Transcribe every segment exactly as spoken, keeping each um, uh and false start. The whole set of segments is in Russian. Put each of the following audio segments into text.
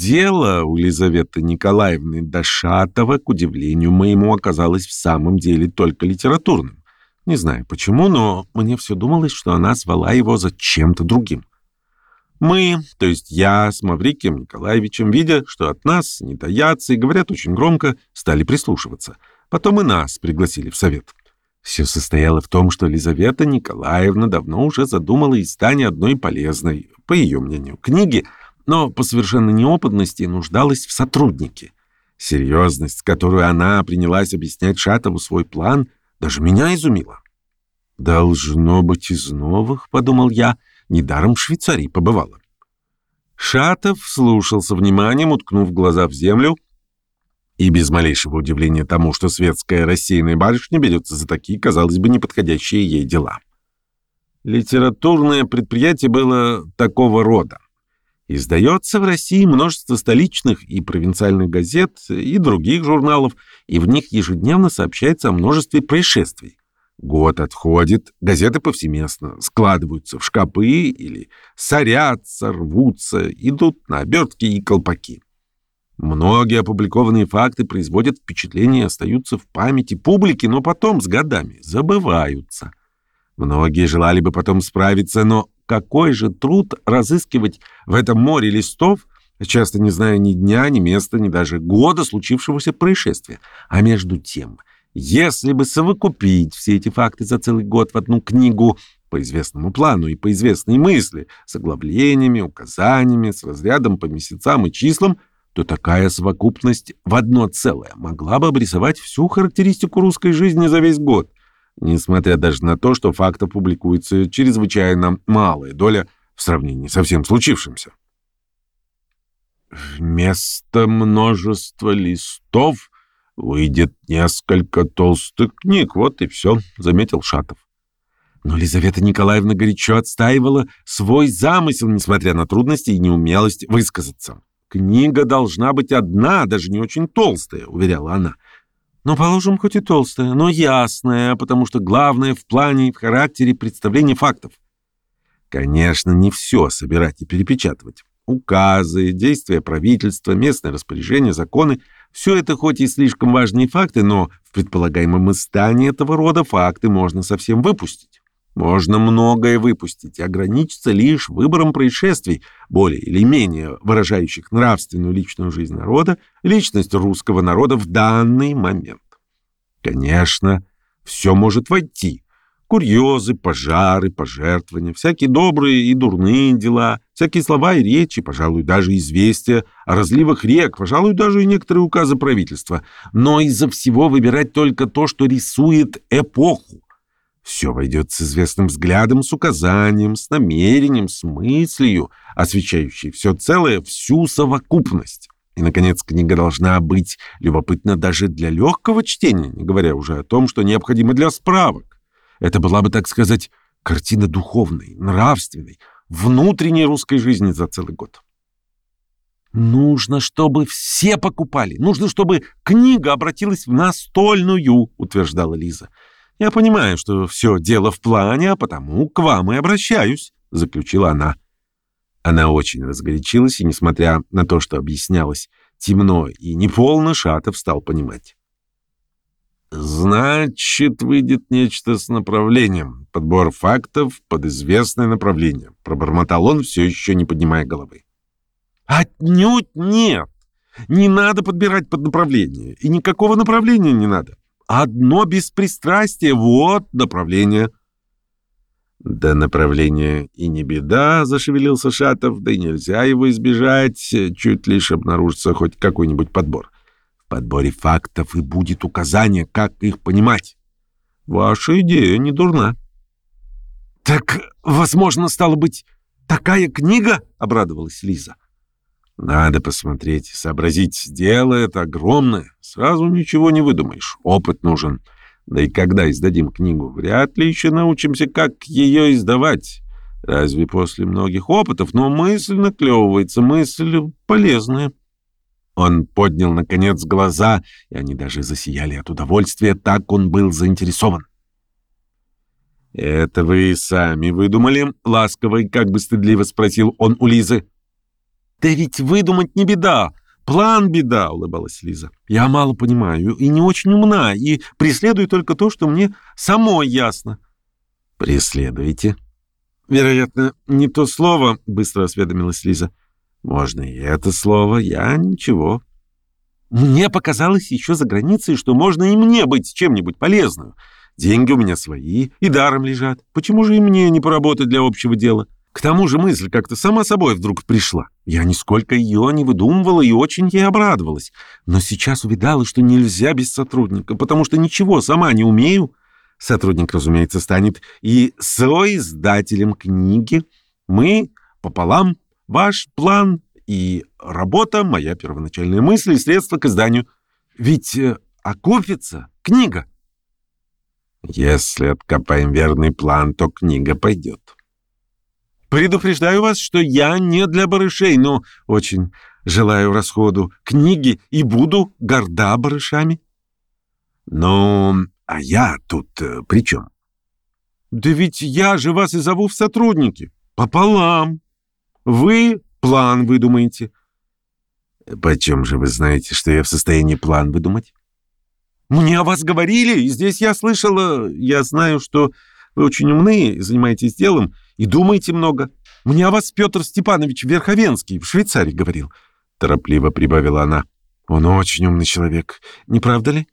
Дело у Лизаветы Николаевны до Шатова, к удивлению моему, оказалось в самом деле только литературным. Не знаю почему, но мне все думалось, что она звала его за чем-то другим. Мы, то есть я с Маврикием Николаевичем, видя, что от нас не таятся и говорят очень громко, стали прислушиваться. Потом и нас пригласили в совет. Все состояло в том, что Лизавета Николаевна давно уже задумала издание одной полезной, по ее мнению, книги, но по совершенной неопытности нуждалась в сотруднике. Серьезность, с которой она принялась объяснять Шатову свой план, даже меня изумила. «Должно быть из новых», — подумал я, — «недаром в Швейцарии побывала». Шатов слушался вниманием, уткнув глаза в землю, и без малейшего удивления тому, что светская рассеянная барышня берется за такие, казалось бы, неподходящие ей дела. Литературное предприятие было такого рода. Издается в России множество столичных и провинциальных газет и других журналов, и в них ежедневно сообщается о множестве происшествий. Год отходит, газеты повсеместно складываются в шкапы или сорятся, рвутся, идут на обертки и колпаки. Многие опубликованные факты производят впечатление и остаются в памяти публики, но потом с годами забываются. Многие желали бы потом справиться, но какой же труд разыскивать в этом море листов, часто не зная ни дня, ни места, ни даже года случившегося происшествия. А между тем, если бы совокупить все эти факты за целый год в одну книгу по известному плану и по известной мысли, с оглавлениями, указаниями, с разрядом по месяцам и числам, то такая совокупность в одно целое могла бы обрисовать всю характеристику русской жизни за весь год, несмотря даже на то, что фактов публикуется чрезвычайно малая доля в сравнении со всем случившимся. Вместо множества листов выйдет несколько толстых книг, вот и все, — заметил Шатов. Но Лизавета Николаевна горячо отстаивала свой замысел, несмотря на трудности и неумелость высказаться. «Книга должна быть одна, даже не очень толстая», — уверяла она. «Ну, положим, хоть и толстая, но ясная, потому что главное в плане и в характере представления фактов». Конечно, не все собирать и перепечатывать. Указы, действия правительства, местные распоряжения, законы — все это хоть и слишком важные факты, но в предполагаемом издании этого рода факты можно совсем выпустить. Можно многое выпустить и ограничиться лишь выбором происшествий, более или менее выражающих нравственную личную жизнь народа, личность русского народа в данный момент. Конечно, все может войти. Курьезы, пожары, пожертвования, всякие добрые и дурные дела, всякие слова и речи, пожалуй, даже известия о разливах рек, пожалуй, даже и некоторые указы правительства. Но из-за всего выбирать только то, что рисует эпоху. Все войдет с известным взглядом, с указанием, с намерением, с мыслью, освещающей все целое, всю совокупность. И, наконец, книга должна быть любопытна даже для легкого чтения, не говоря уже о том, что необходимо для справок. Это была бы, так сказать, картина духовной, нравственной, внутренней русской жизни за целый год. «Нужно, чтобы все покупали. Нужно, чтобы книга обратилась в настольную», — утверждала Лиза. «Я понимаю, что все дело в плане, а потому к вам и обращаюсь», — заключила она. Она очень разгорячилась, и, несмотря на то, что объяснялось темно и неполно, Шатов стал понимать. «Значит, выйдет нечто с направлением, подбор фактов под известное направление», — пробормотал он, все еще не поднимая головы. «Отнюдь нет! Не надо подбирать под направление, и никакого направления не надо. Одно беспристрастие — вот направление». «Да направление и не беда», — зашевелился Шатов, — «да и нельзя его избежать, чуть лишь обнаружится хоть какой-нибудь подбор. В подборе фактов и будет указание, как их понимать. Ваша идея не дурна». «Так, возможно, стало быть, такая книга?» — обрадовалась Лиза. «Надо посмотреть, сообразить. Дело это огромное. Сразу ничего не выдумаешь. Опыт нужен. Да и когда издадим книгу, вряд ли еще научимся, как ее издавать. Разве после многих опытов? Но мысль наклевывается, мысль полезная». Он поднял, наконец, глаза, и они даже засияли от удовольствия, так он был заинтересован. «Это вы сами выдумали?» — ласково и как бы стыдливо спросил он у Лизы. Да ведь выдумать не беда. План беда, улыбалась Лиза. Я мало понимаю и не очень умна, и преследую только то, что мне самой ясно. Преследуете? Вероятно, не то слово, быстро осведомилась Лиза. Можно и это слово, я ничего. Мне показалось еще за границей, что можно и мне быть чем-нибудь полезным. Деньги у меня свои и даром лежат. Почему же и мне не поработать для общего дела? К тому же мысль как-то сама собой вдруг пришла. Я нисколько ее не выдумывала и очень ей обрадовалась. Но сейчас увидала, что нельзя без сотрудника, потому что ничего сама не умею. Сотрудник, разумеется, станет и соиздателем книги. Мы пополам, ваш план и работа, моя первоначальная мысль и средства к изданию. Ведь э, окупится книга. Если откопаем верный план, то книга пойдет. Предупреждаю вас, что я не для барышей, но очень желаю расходу книги и буду горда барышами. Ну, а я тут э, при чем? Да ведь я же вас и зову в сотрудники. Пополам. Вы план выдумаете. Почем же вы знаете, что я в состоянии план выдумать? Мне о вас говорили, и здесь я слышала. Я знаю, что вы очень умны, занимаетесь делом и думаете много. Мне о вас Петр Степанович Верховенский в Швейцарии говорил. Торопливо прибавила она. Он очень умный человек, не правда ли?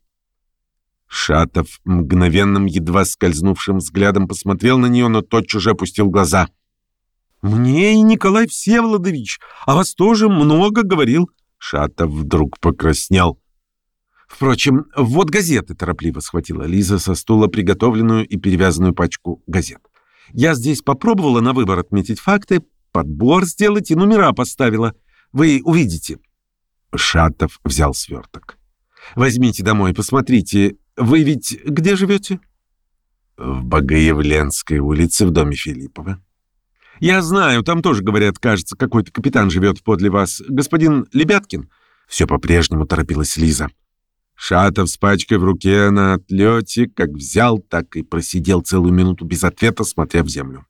Шатов мгновенным, едва скользнувшим взглядом посмотрел на нее, но тотчас же опустил глаза. «Мне и Николай Всеволодович о вас тоже много говорил». Шатов вдруг покраснел. «Впрочем, вот газеты», — торопливо схватила Лиза со стула приготовленную и перевязанную пачку газет. «Я здесь попробовала на выбор отметить факты, подбор сделать и номера поставила. Вы увидите». Шатов взял сверток. «Возьмите домой, посмотрите. Вы ведь где живете?» «В Богоявленской улице, в доме Филиппова». «Я знаю, там тоже, говорят, кажется, какой-то капитан живет подле вас. Господин Лебяткин?» Все по-прежнему торопилась Лиза. Шатов с пачкой в руке на отлете как взял, так и просидел целую минуту без ответа, смотря в землю.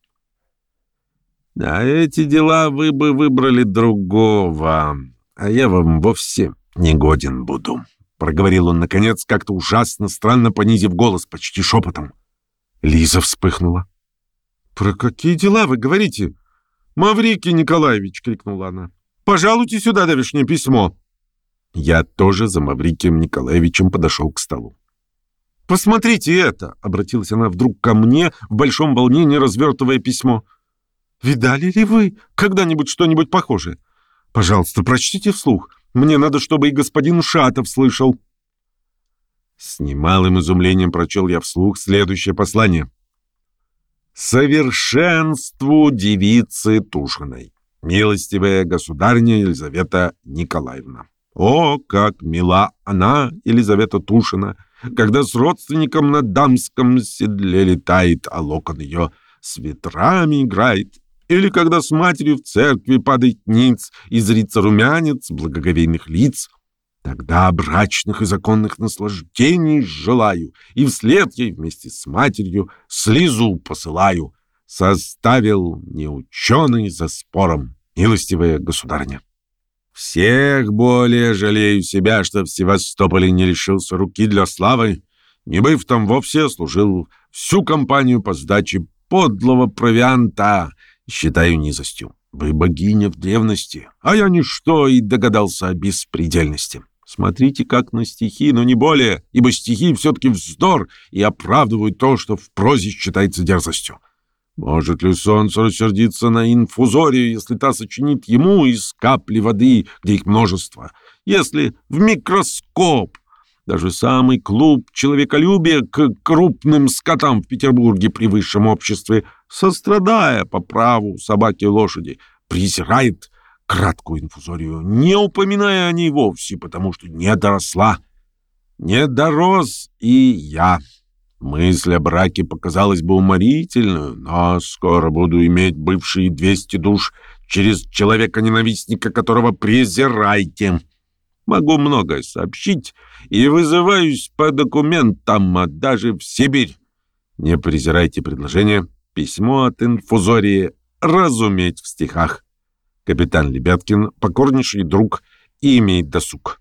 «На эти дела вы бы выбрали другого, а я вам вовсе не годен буду», — проговорил он, наконец, как-то ужасно странно понизив голос, почти шепотом. Лиза вспыхнула. «Про какие дела вы говорите? Маврикий Николаевич!» — крикнула она. «Пожалуйте сюда давешнее письмо!» Я тоже за Маврикием Николаевичем подошел к столу. «Посмотрите это!» — обратилась она вдруг ко мне, в большом волнении развертывая письмо. «Видали ли вы когда-нибудь что-нибудь похожее? Пожалуйста, прочтите вслух. Мне надо, чтобы и господин Шатов слышал». С немалым изумлением прочел я вслух следующее послание. «Совершенству девицы Тушиной. Милостивая государыня Елизавета Николаевна. О, как мила она, Елизавета Тушина, когда с родственником на дамском седле летает, а локон ее с ветрами играет, или когда с матерью в церкви падает ниц и зрится румянец благоговейных лиц. Тогда брачных и законных наслаждений желаю, и вслед ей вместе с матерью слезу посылаю. Составил не ученый за спором, милостивая государыня. Всех более жалею себя, что в Севастополе не лишился руки для славы, не быв там вовсе, служил всю кампанию по сдаче подлого провианта, считаю низостью. Вы богиня в древности, а я ничто и догадался о беспредельности. Смотрите как на стихи, но не более, ибо стихи все-таки вздор и оправдывают то, что в прозе считается дерзостью. Может ли солнце рассердиться на инфузорию, если та сочинит ему из капли воды, где их множество, если в микроскоп даже самый клуб человеколюбия к крупным скотам в Петербурге при высшем обществе, сострадая по праву собаки и лошади, презирает краткую инфузорию, не упоминая о ней вовсе, потому что не доросла. Не дорос и я. Мысль о браке показалась бы уморительную, но скоро буду иметь бывшие двести душ через человека-ненавистника, которого презираете. Могу многое сообщить и вызываюсь по документам, а даже в Сибирь. Не презирайте предложение. Письмо от инфузории разуметь в стихах. Капитан Лебяткин — покорнейший друг и имеет досуг.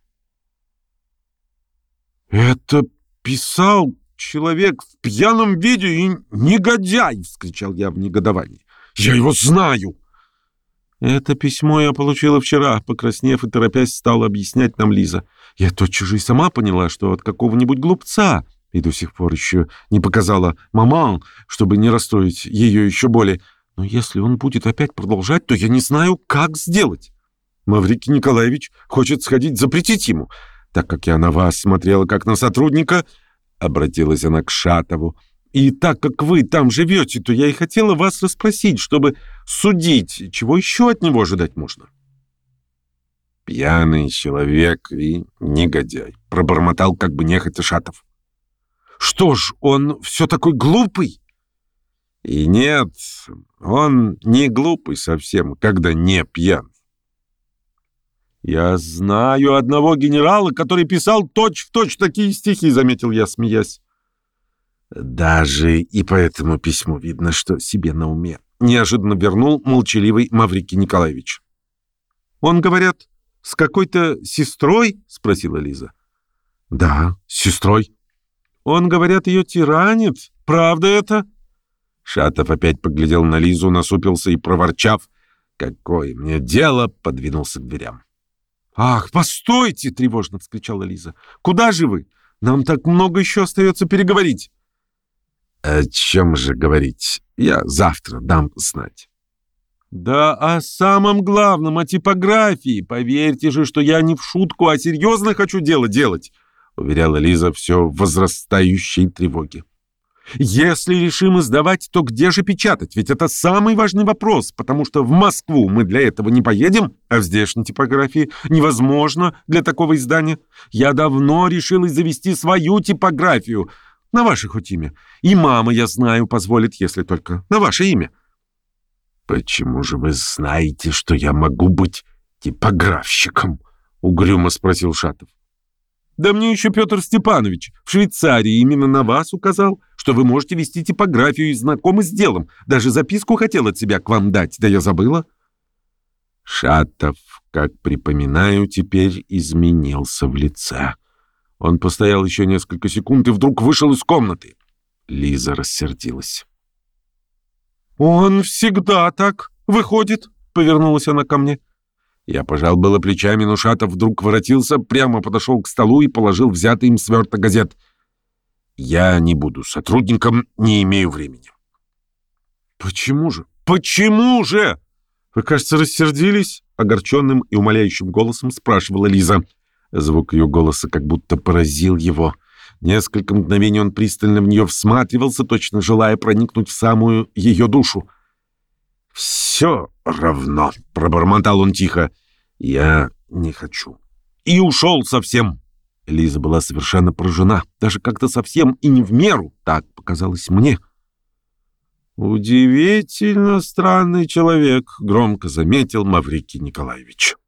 «Это писал человек в пьяном виде и негодяй!» — вскричал я в негодовании. «Я его знаю!» «Это письмо я получила вчера», — покраснев и торопясь, стала объяснять нам Лиза. «Я тотчас же и сама поняла, что от какого-нибудь глупца, и до сих пор еще не показала маман, чтобы не расстроить ее еще более. Но если он будет опять продолжать, то я не знаю, как сделать. Маврикий Николаевич хочет сходить запретить ему. Так как я на вас смотрела как на сотрудника, — обратилась она к Шатову, — и так как вы там живете, то я и хотела вас расспросить, чтобы судить, чего еще от него ожидать можно». «Пьяный человек и негодяй», — пробормотал как бы нехотя Шатов. «Что ж, он все такой глупый?» «И нет, он не глупый совсем, когда не пьян». «Я знаю одного генерала, который писал точь-в-точь такие стихи», — заметил я, смеясь. «Даже и по этому письму видно, что себе на уме», — неожиданно вернул молчаливый Маврикий Николаевич. «Он, говорят, с какой-то сестрой?» — спросила Лиза. «Да, с сестрой». «Он, говорят, ее тиранит. Правда это?» Шатов опять поглядел на Лизу, насупился и, проворчав «Какое мне дело!», подвинулся к дверям. «Ах, постойте!» — тревожно вскричала Лиза. «Куда же вы? Нам так много еще остается переговорить». «О чем же говорить? Я завтра дам знать». «Да о самом главном, о типографии. Поверьте же, что я не в шутку, а серьезно хочу дело делать», — уверяла Лиза все в возрастающей тревоге. «Если решим издавать, то где же печатать? Ведь это самый важный вопрос, потому что в Москву мы для этого не поедем, а в здешней типографии невозможно для такого издания. Я давно решилась завести свою типографию, на ваше хоть имя. И мама, я знаю, позволит, если только на ваше имя». «Почему же вы знаете, что я могу быть типографщиком?» — угрюмо спросил Шатов. «Да мне еще Петр Степанович в Швейцарии именно на вас указал, что вы можете вести типографию и знакомы с делом. Даже записку хотел от себя к вам дать, да я забыла». Шатов, как припоминаю, теперь изменился в лице. Он постоял еще несколько секунд и вдруг вышел из комнаты. Лиза рассердилась. «Он всегда так выходит», — повернулась она ко мне. Я пожал было плечами, но Шатов вдруг воротился, прямо подошел к столу и положил взятый им сверток газет. «Я не буду сотрудником, не имею времени». «Почему же? Почему же? Вы, кажется, рассердились?» — огорченным и умоляющим голосом спрашивала Лиза. Звук ее голоса как будто поразил его. Несколько мгновений он пристально в нее всматривался, точно желая проникнуть в самую ее душу. «Все равно», — пробормотал он тихо, — «я не хочу». И ушел совсем. Лиза была совершенно поражена, даже как-то совсем и не в меру, так показалось мне. «Удивительно странный человек», — громко заметил Маврикий Николаевич.